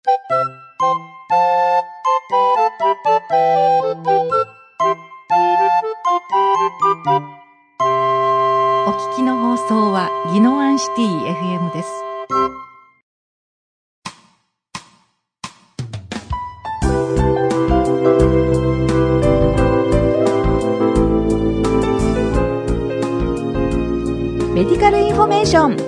お聞きの放送は宜野湾シティ FM です。メディカルインフォメーション。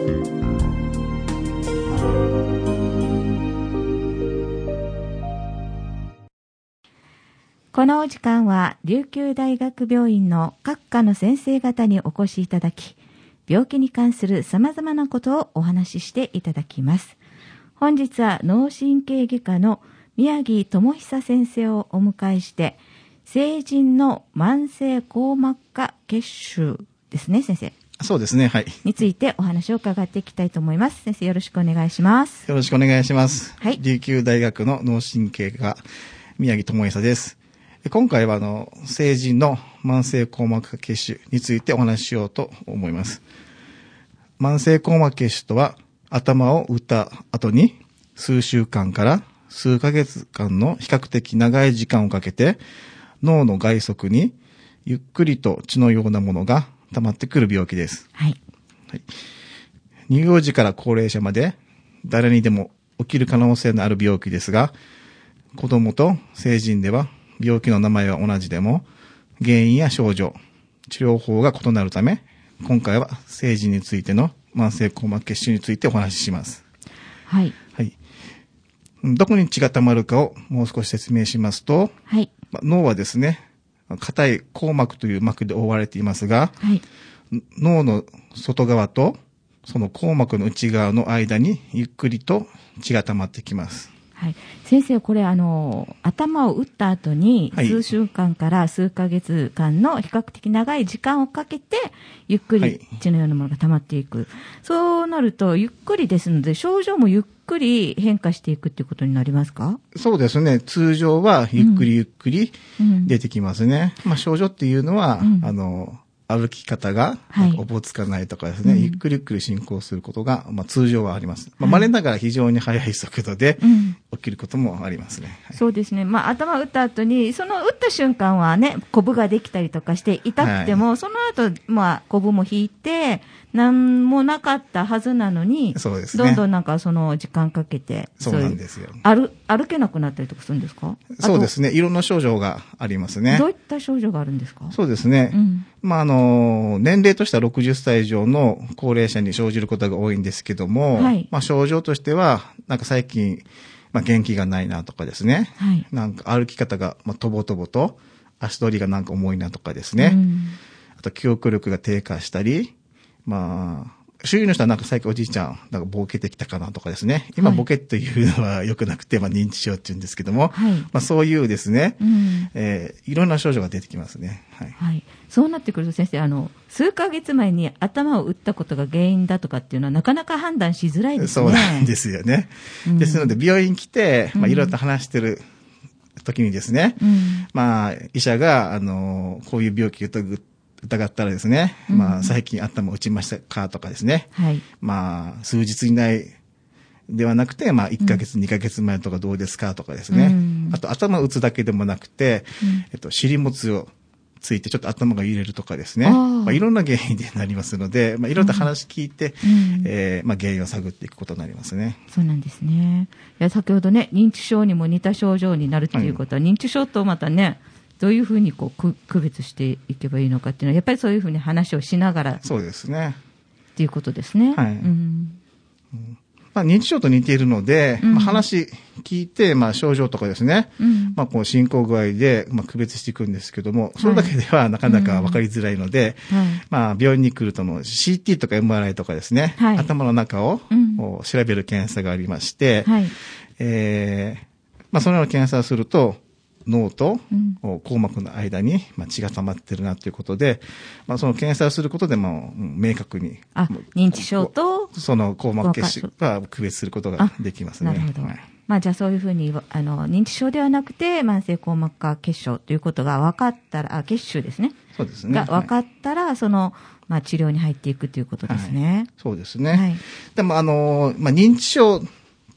このお時間は琉球大学病院の各科の先生方にお越しいただき、病気に関する様々なことをお話ししていただきます。本日は脳神経外科の宮城智久先生をお迎えして、成人の慢性硬膜下血腫ですね、先生。 そうですね、はい。 についてお話を伺っていきたいと思います。先生、よろしくお願いします。 よろしくお願いします。 はい。 琉球大学の脳神経科宮城智久です。今回は成人の慢性硬膜下血腫についてお話ししようと思います。慢性硬膜下血腫とは、頭を打った後に数週間から数ヶ月間の比較的長い時間をかけて脳の外側にゆっくりと血のようなものが溜まってくる病気です。 はい。 はい、乳幼児から高齢者まで誰にでも起きる可能性のある病気ですが、子供と成人では病気の名前は同じでも原因や症状、治療法が異なるため、今回は成人についての慢性硬膜血腫についてお話しします。 はい。 はい。どこに血が溜まるかをもう少し説明しますと、 はい。 脳はですね、硬い硬膜という膜で覆われていますが、 はい。 脳の外側とその硬膜の内側の間にゆっくりと血が溜まってきます。 はい。先生、これ頭を打った後に数週間から数ヶ月間の比較的長い時間をかけてゆっくり血のようなものが溜まっていく。そうなるとゆっくりですので症状もゆっくり変化していくっていうことになりますか？ そうですね。通常はゆっくりゆっくり出てきますね。症状っていうのは、歩き方がおぼつかないとかですね、ゆっくりゆっくり進行することが、通常はあります。稀ながら非常に速い速度で起きることもありますね。はい、 そうですね。頭打った後に、その打った瞬間はね、コブができたりとかして痛くても、その後、コブも引いて、何もなかったはずなのに、 そうですね、 どんどんなんかその時間かけて、 そうなんですよ。 歩けなくなったりとかするんですか？ そうですね。いろんな症状がありますね。 どういった症状があるんですか？ そうですね。年齢としては60歳以上の高齢者に生じることが多いんですけども、はい、症状としては、なんか最近、元気がないなとかですね。はい、なんか歩き方が、とぼとぼと、足取りがなんか重いなとかですね。あと記憶力が低下したり、周囲の人はなんか最近おじいちゃん、なんかボケてきたかなとかですね。今、ボケというのは良くなくて、認知症って言うんですけども、はい、そういうですね、いろんな症状が出てきますね。はい。 はい。そうなってくると先生、数ヶ月前に頭を打ったことが原因だとかっていうのはなかなか判断しづらいですね。 そうなんですよね。ですので、病院来て、いろいろと話してる時にですね、医者が、こういう病気を疑ったらですね、最近頭打ちましたかとかですね、はい、数日以内ではなくて、1ヶ月、2ヶ月前とかどうですかとかですね、あと頭打つだけでもなくて、尻餅をついてちょっと頭が揺れるとかですね、いろんな原因でなりますので、いろいろと話聞いて、原因を探っていくことになりますね。 そうなんですね。いや、先ほどね、認知症にも似た症状になるっていうことは、認知症とまたね、どういうふうに区別していけばいいのかっていうのは、やっぱりそういうふうに話をしながら。 そうですね。 っていうことですね。 はい。認知症と似ているので、話聞いて、症状とかですね、こう進行具合で、区別していくんですけども、それだけではなかなか分かりづらいので、病院に来るとの CT とか MRI とかですね、頭の中を調べる検査がありまして、そのような検査をすると、脳と硬膜の間に血が溜まってるなということで、その検査をすることでも明確に認知症とその硬膜血腫が区別することができますね。 なるほど。じゃあそういうふうに認知症ではなくて慢性硬膜下血症ということが分かったら、血腫ですね。 そうですね。 が分かったら、その治療に入っていくということですね。 そうですね。でも認知症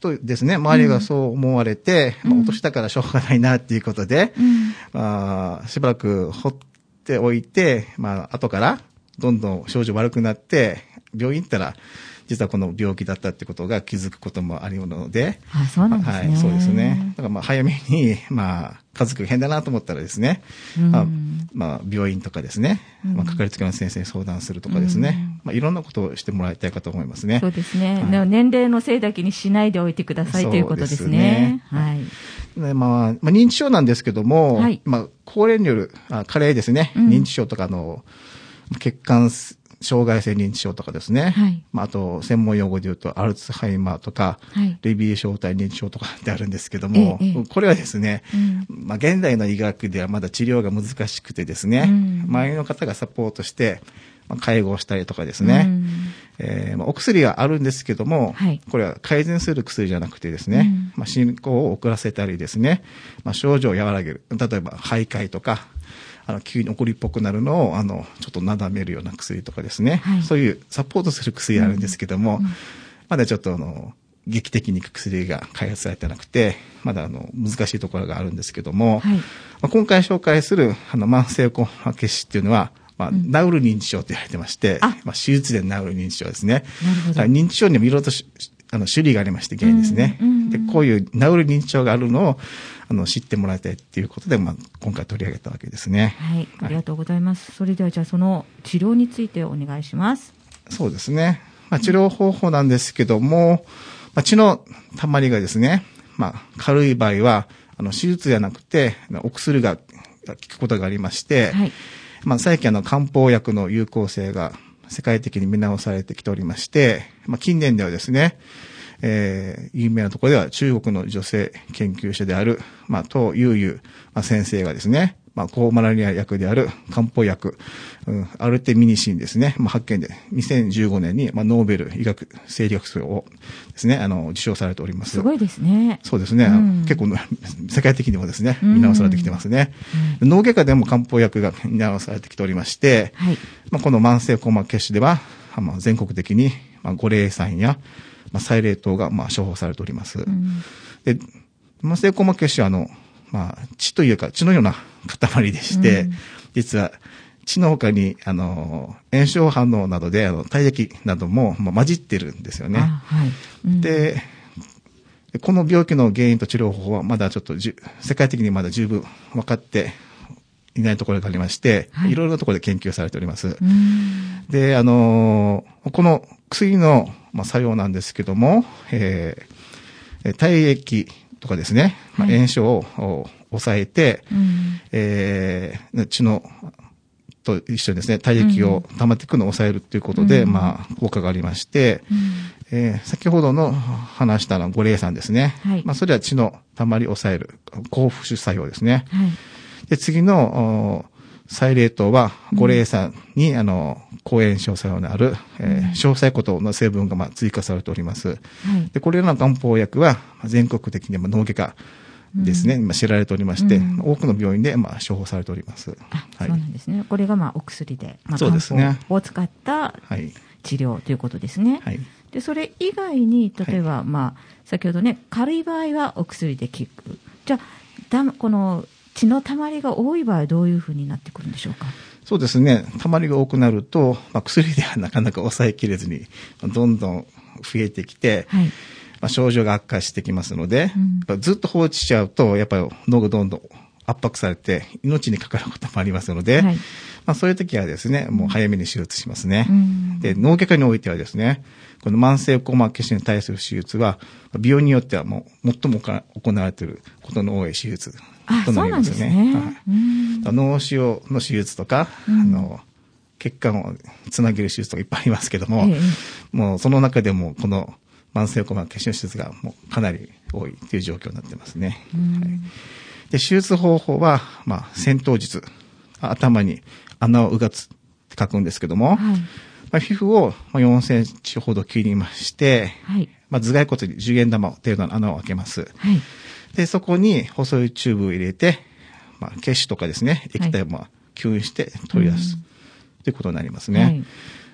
とですね、周りがそう思われて、落としたからしょうがないなっていうことで、しばらく放っておいて、後からどんどん症状悪くなって、病院行ったら、実はこの病気だったってことが気づくこともあるので。 そうなんですね。 はい、そうですね。だから早めに、家族が変だなと思ったらですね、病院とかですね、かかりつけの先生に相談するとかですね、いろんなことをしてもらいたいかと思いますね。 そうですね。年齢のせいだけにしないでおいてくださいということですね。はい。 認知症なんですけども、高齢による、加齢ですね、認知症とか血管障害性認知症とかですね。あと、専門用語で言うと、アルツハイマーとか、レビー小体認知症とかってあるんですけども、これはですね、現代の医学ではまだ治療が難しくてですね、周りの方がサポートして、介護をしたりとかですね、お薬はあるんですけども、これは改善する薬じゃなくてですね、進行を遅らせたりですね、症状を和らげる。例えば、徘徊とか、急に怒りっぽくなるのを、ちょっとなだめるような薬とかですね。そういうサポートする薬があるんですけども、まだちょっと劇的に薬が開発されてなくて、まだ難しいところがあるんですけども、今回紹介する慢性硬膜下腫っていうのは、治る認知症と言われてまして、手術で治る認知症ですね。認知症にもいろいろと種類がありまして、原因ですね。で、こういう治る認知症があるのを、知ってもらいたいということで、今回取り上げたわけですね。 はい。ありがとうございます。それでは、じゃあ、その治療についてお願いします。 そうですね。治療方法なんですけども、血の溜まりがですね、軽い場合は、手術じゃなくて、お薬が効くことがありまして、最近漢方薬の有効性が世界的に見直されてきておりまして、近年ではですね、有名なところでは中国の女性研究者である、唐悠々先生がですね、抗マラリア薬である漢方薬、アルテミニシンですね、発見で2015年に、ノーベル医学生理学賞をですね、受賞されております。 すごいですね。 そうですね。結構、世界的にもですね、見直されてきてますね。脳外科でも漢方薬が見直されてきておりまして、この慢性硬膜下腫では、全国的に、五苓散や、サイレートが、処方されております。で、慢性硬膜下腫は、血というか、血のような塊でして、実は、血の他に、炎症反応などで、体液なども、混じってるんですよね。で、この病気の原因と治療方法は、まだちょっと世界的にまだ十分分かっていないところがありまして、いろいろなところで研究されております。で、この薬の、作用なんですけども、体液とかですね、炎症を抑えて、血のと一緒にですね、体液を溜まっていくのを抑えるということで、効果がありまして、先ほどの話した五苓散ですね。それは血の溜まりを抑える、抗腐腫作用ですね。で、次の、サイレートは、五苓散に、抗炎症作用のある、硝細固糖の成分が、追加されております。で、これらの漢方薬は、全国的に脳外科ですね、知られておりまして、多くの病院で、処方されております。 そうなんですね。これが、お薬で、 そうですね。 漢方を使った治療ということですね。で、それ以外に、例えば、先ほどね、軽い場合はお薬で効く。じゃあ、この、血の溜まりが多い場合はどういうふうになってくるんでしょうか。 そうですね。溜まりが多くなると、薬ではなかなか抑えきれずに、どんどん増えてきて、症状が悪化してきますので、ずっと放置しちゃうと、やっぱり脳がどんどん圧迫されて、命にかかることもありますので、そういう時はですね、もう早めに手術しますね。で、脳外科においてはですね、この慢性硬膜下腫に対する手術は、病院によってはもう最も行われていることの多い手術となりますね。脳腫瘍の手術とか、血管をつなげる手術とかいっぱいありますけども、もうその中でもこの慢性硬膜下腫の手術がもうかなり多いという状況になってますね。で、手術方法は、戦闘術、頭に穴をうがつって書くんですけども、皮膚を4センチほど切りまして、頭蓋骨に10円玉程度の穴を開けます。で、そこに細いチューブを入れて、血腫とかですね、液体を吸引して取り出すということになりますね。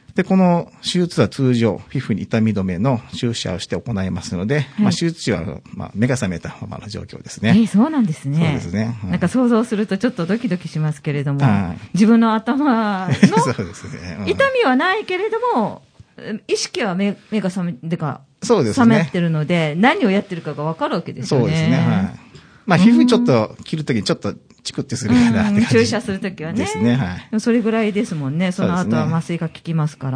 で、この手術は通常、皮膚に痛み止めの注射をして行いますので、手術中は、目が覚めたままの状況ですね。 そうなんですね。 そうですね。 なんか想像するとちょっとドキドキしますけれども、自分の頭のそうですね。 痛みはないけれども、意識は目が覚め、 そうですね。 覚めてるので、何をやってるかがわかるわけですよね。 そうですね。皮膚ちょっと切るときにちょっとチクってするかなって感じ注射するときはね。 ですね。 それぐらいですもんね。その後は麻酔が効きますから。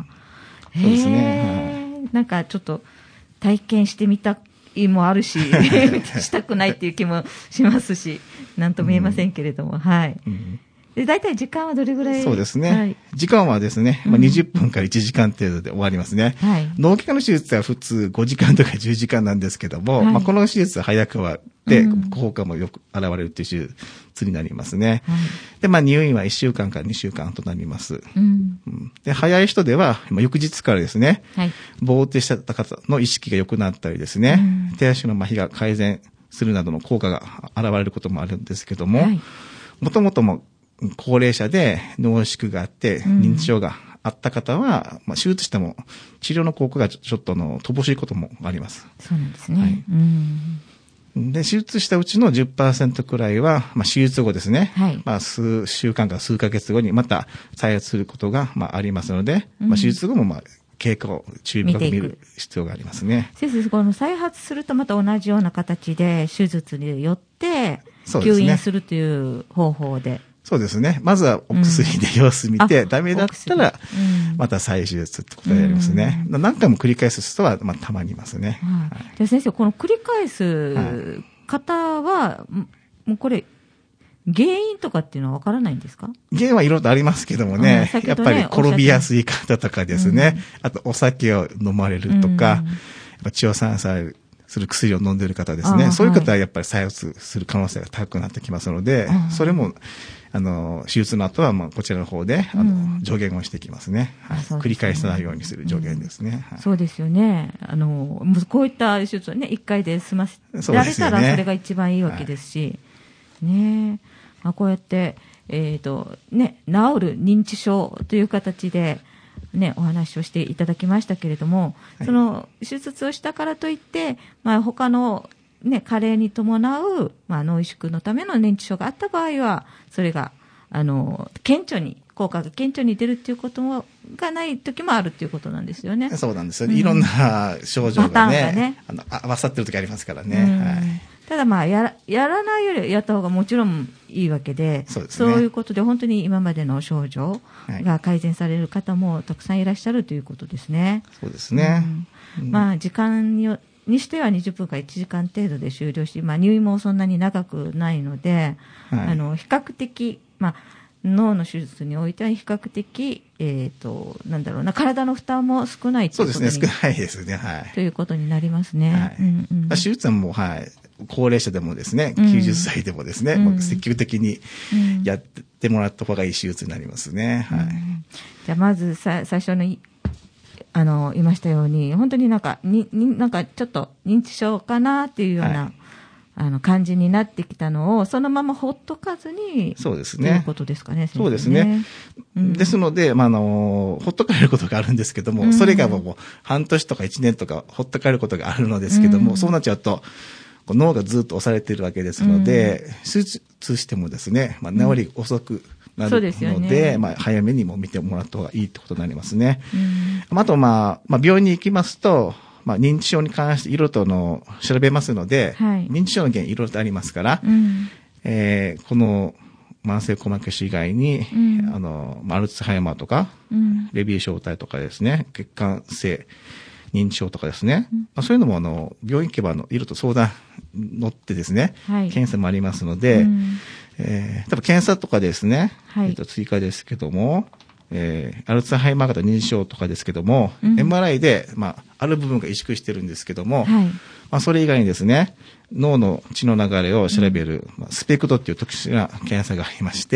そうですね。 なんかちょっと体験してみたいもあるし、したくないっていう気もしますし、なんとも言えませんけれども、はい。で、大体時間はどれぐらい？ そうですね。時間はですね、20分から1時間程度で終わりますね。脳外科の手術は普通5時間とか10時間なんですけども、この手術は早く終わって、効果もよく現れるという手術になりますね。で、入院は1週間から2週間となります。で、早い人では、翌日からですね、ぼーっとしてた方の意識が良くなったりですね、手足の麻痺が改善するなどの効果が現れることもあるんですけども、もともとも高齢者で脳萎縮があって認知症があった方は、手術しても治療の効果がちょっと乏しいこともあります。 そうなんですね。 で、手術したうちの 10% くらいは、手術後ですね、数週間から数ヶ月後にまた再発することが、ありますので、手術後も経過を注意深く見る必要がありますね。 先生、この再発するとまた同じような形で手術によって吸引するという方法で。 そうですね。まずはお薬で様子見て、ダメだったら、また再手術ってことをやりますね。何回も繰り返す人は、たまにいますね。 じゃあ先生、この繰り返す方は、もうこれ、原因とかっていうのはわからないんですか？ 原因はいろいろとありますけどもね、やっぱり転びやすい方とかですね、あとお酒を飲まれるとか、血を散散する薬を飲んでいる方ですね。そういう方はやっぱり再発する可能性が高くなってきますので、それも、手術の後は、こちらの方で、助言をしていきますね。繰り返さないようにする助言ですね。 そうですよね。こういった手術はね、1回で済ませられたらそれが一番いいわけですし、ね。こうやって、治る認知症という形で、お話をしていただきましたけれども、その手術をしたからといって、他の加齢に伴う、脳萎縮のための認知症があった場合は、それが、効果が顕著に出るっていうことがない時もあるっていうことなんですよね。 そうなんですよね。いろんな症状がね、合わさってる時ありますからね。 ただやらないよりやった方がもちろんいいわけで、そういうことで本当に今までの症状が改善される方もたくさんいらっしゃるということですね。 そうですね。 時間にしては20分から1時間程度で終了し、入院もそんなに長くないので、比較的、脳の手術においては比較的、体の負担も少ないということに。 そうですね、少ないですね、 ということになりますね。 手術はもう、高齢者でもですね、90歳でもですね、積極的にやってもらった方がいい手術になりますね。 じゃあ、まず最初の、言いましたように、本当になんかちょっと認知症かなっていうような、感じになってきたのを、そのままほっとかずに、 そうですね。 ということですかね、 そうですね。ですので、ほっとかれることがあるんですけども、それがもう半年とか1年とかほっとかれることがあるのですけども、そうなっちゃうと、脳がずっと押されているわけですので、手術してもですね、治り遅くなるので、早めにも見てもらった方がいいってことになりますね。あと、病院に行きますと、認知症に関していろいろと調べますので、認知症の原因いろいろとありますから、この慢性硬膜症以外に、アルツハイマーとか、レビー小体とかですね、血管性認知症とかですね、そういうのも病院行けばいろいろと相談乗ってですね、検査もありますので、多分検査とかですね、追加ですけども、アルツハイマー型認知症とかですけども、MRI で、ある部分が萎縮してるんですけども、それ以外にですね、脳の血の流れを調べる、スペクトっていう特殊な検査がありまして、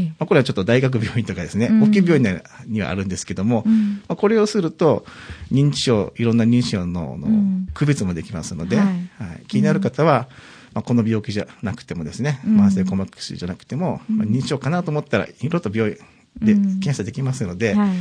これはちょっと大学病院とかですね、大きい病院にはあるんですけども、これをすると、いろんな認知症の区別もできますので、気になる方は、この病気じゃなくてもですね、慢性硬膜症じゃなくても、認知症かなと思ったら、いろいろと病院で検査できますので、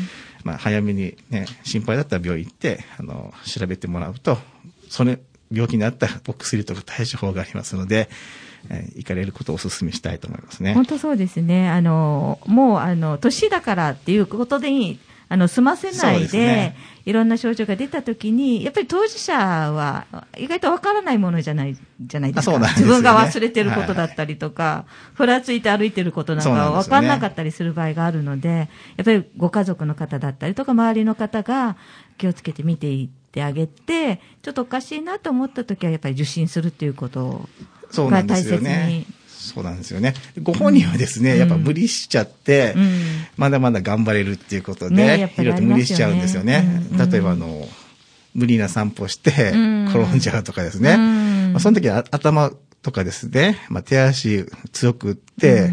早めにね、心配だったら病院行って、調べてもらうと、病気になったお薬とか対処法がありますので、行かれることをお勧めしたいと思いますね。 本当そうですね。もう、年だからっていうことでいい。済ませないで、 ね、 いろんな症状が出たときに、やっぱり当事者は意外とわからないものじゃないですか。 そうなんですよね。 自分が忘れてることだったりとか、ふらついて歩いてることなんかわかんなかったりする場合があるので、やっぱりご家族の方だったりとか、周りの方が気をつけて見ていってあげて、ちょっとおかしいなと思ったときは、やっぱり受診するっていうことが大切に。 そうなんですよね。ご本人はですね、やっぱ無理しちゃって、まだまだ頑張れるっていうことで、いろいろと無理しちゃうんですよね。例えば無理な散歩して、転んじゃうとかですね。その時は頭とかですね、手足強く打って、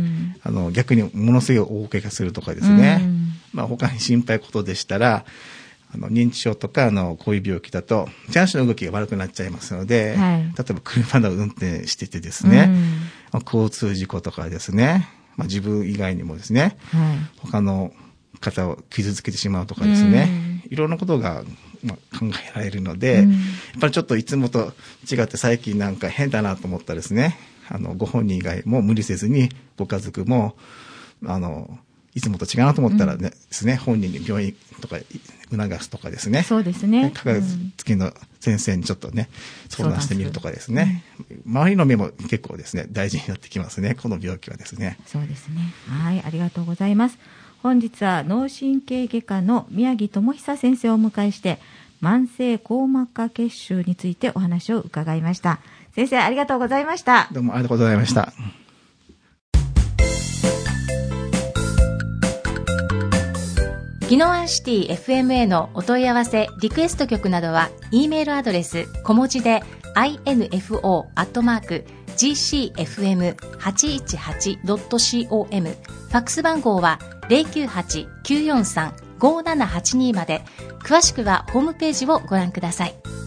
逆にものすごい大怪我するとかですね。他に心配事でしたら、認知症とかこういう病気だと手足の動きが悪くなっちゃいますので、例えば車の運転しててですね、交通事故とかですね、自分以外にもですね、他の方を傷つけてしまうとかですね、いろんなことが考えられるので、やっぱりちょっといつもと違って最近なんか変だなと思ったらですね、ご本人以外も無理せずにご家族もいつもと違うなと思ったらですね、本人に病院とか促すとかですね。 そうですね。 かかつけの先生にちょっとね、相談してみるとかですね。周りの目も結構ですね、大事になってきますね、この病気はですね。 そうですね。はい、ありがとうございます。本日は脳神経外科の宮城智久先生をお迎えして、慢性硬膜下血腫についてお話を伺いました。先生、ありがとうございました。 どうもありがとうございました。 宜野湾シティ FM へのお問い合わせリクエスト曲などは E メールアドレス小文字で info@gcfm818.com ファックス番号は 098-943-5782 まで。詳しくはホームページをご覧ください。